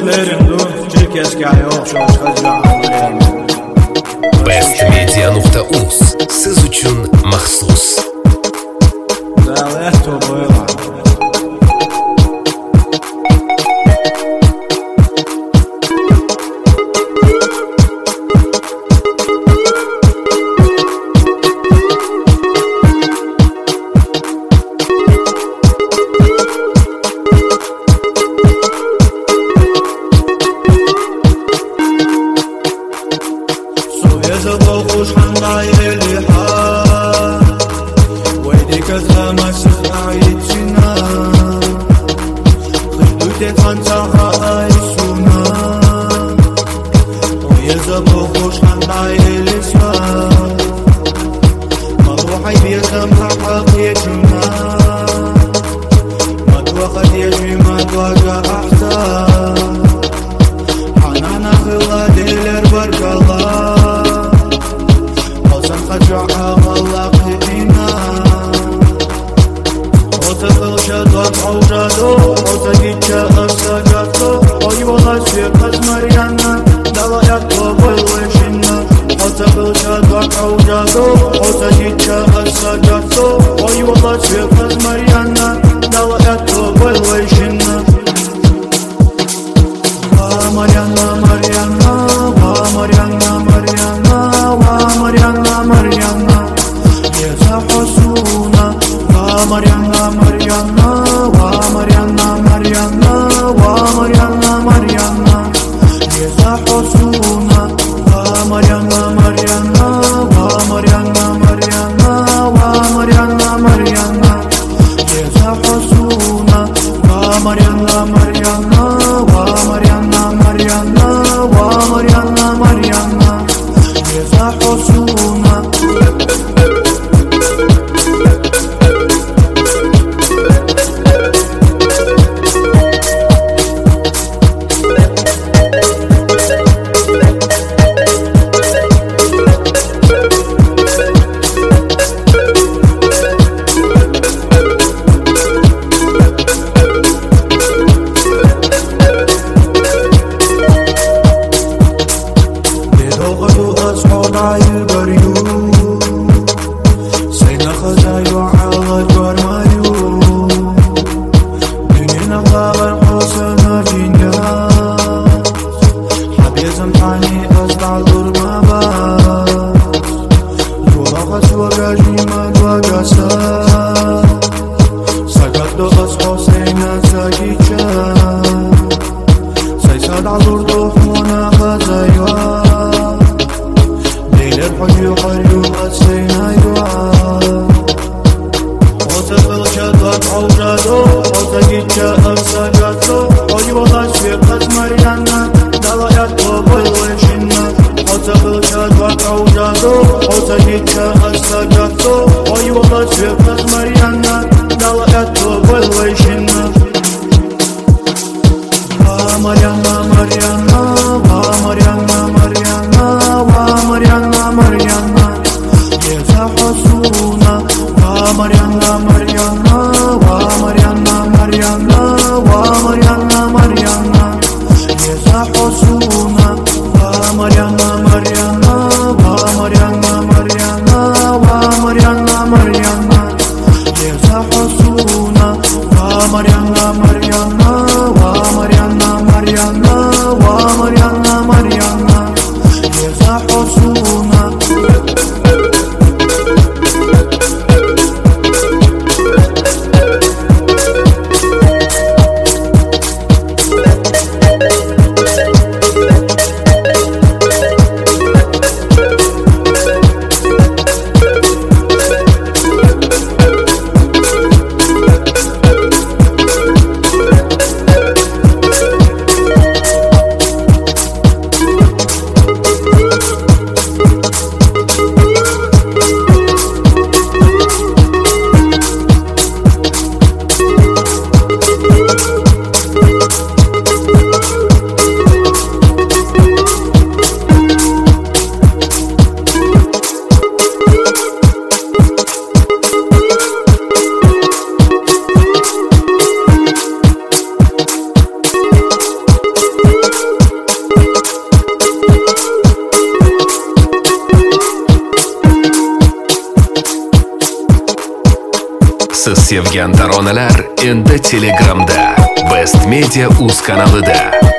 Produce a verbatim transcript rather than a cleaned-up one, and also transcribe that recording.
Türklerin dur Çirkeskaya okşaş kazanlar. best media nokta uz siz uchun maxsus. Davlat to'g'rilar. خوش حنضاي الحال ويديك زما سخايت سنا خدوتي خانتا هاي سنا ويزبو خوش حنضاي الاسفال مروحي بيزم حقيتنا ما توقت يجي ما توقع احسان حنانا خلا ديلر برك الله خجعها ملاقينا وتقل شدوات عوجادو وتقيتش أفساقاتو ويوغا سيقات مريانا دلائاتو بالوشنا وتقل شدوات عوجادو وتقيتش أفساقاتو ويوغا سيقات مريانا دلائاتو بالوشنا ومريانا مريانا ومريانا مريانا ومريانا مريانا يزحسونا ومريانا مريانا ومريانا مريانا ومريانا مريانا يزحسونا ومريانا مريانا ومريانا مريانا ومريانا مريانا يزحسونا ومريانا مريانا ومريانا مريانا ومريانا مريانا يزحسونا Mariana, Mariana, Mariana, Mariana, Mariana, Mariana, يزحسونا Mariana, Mariana, Mariana, Mariana, Mariana, Mariana, يزحسونا Mariana, Mariana, Mariana, Mariana, Mariana, Mariana, يزحسونا Mariana, Mariana, Mariana, Mariana, Mariana, Mariana, يزحسونا Siz sevgan taronalar endi Telegramda, Best Media uz kanalida.